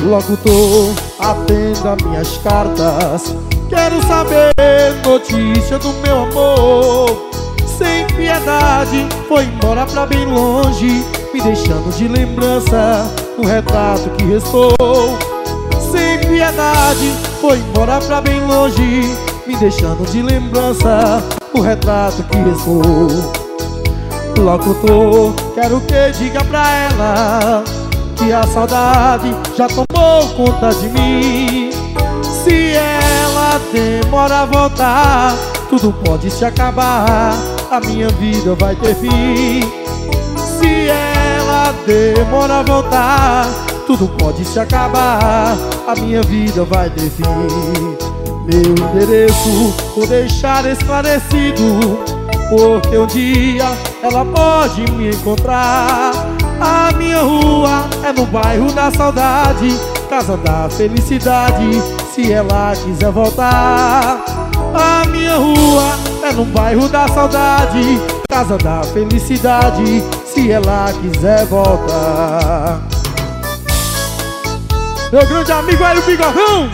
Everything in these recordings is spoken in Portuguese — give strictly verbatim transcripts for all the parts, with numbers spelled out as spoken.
Locutor, atenda minhas cartas. Quero saber notícia do meu amor. Sem piedade, foi embora pra bem longe, me deixando de lembrança no retrato que restou. Sem piedade, foi embora pra bem longe, me deixando de lembrança no retrato que restou. Locutor, quero que diga pra ela que a saudade já tomou conta de mim. Se ela demora a voltar, tudo pode se acabar, a minha vida vai ter fim. Se ela demora a voltar, tudo pode se acabar, a minha vida vai ter fim. Meu endereço vou deixar esclarecido, porque um dia ela pode me encontrar. A minha rua é no bairro da saudade, casa da felicidade, se ela quiser voltar. A minha rua é no bairro da saudade, casa da felicidade, se ela quiser voltar. Meu grande amigo Hélio Bigodão.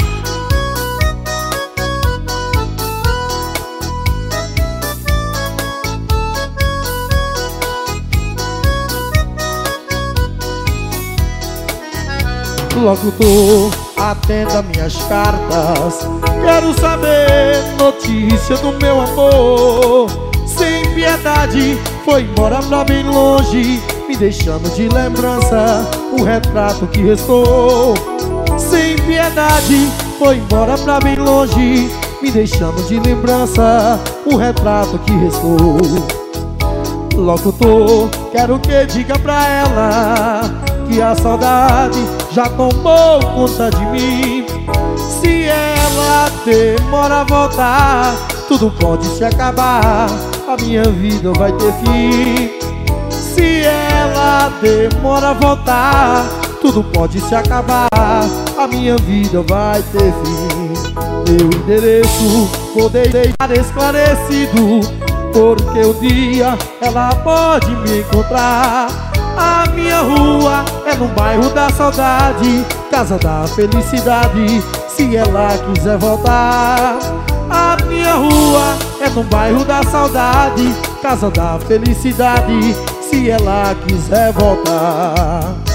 Locutor, atenda minhas cartas. Quero saber notícia do meu amor. Sem piedade, foi embora pra bem longe, me deixando de lembrança o retrato que restou. Sem piedade, foi embora pra bem longe, me deixando de lembrança o retrato que restou. Locutor, quero que diga pra ela que a saudade já tomou conta de mim. Se ela demora a voltar, tudo pode se acabar, a minha vida vai ter fim. Se ela demora a voltar, tudo pode se acabar, a minha vida vai ter fim. Meu endereço vou deixar esclarecido, porque um dia ela pode me encontrar. A minha rua é no bairro da saudade, casa da felicidade, se ela quiser voltar. A minha rua é no bairro da saudade, casa da felicidade, se ela quiser voltar.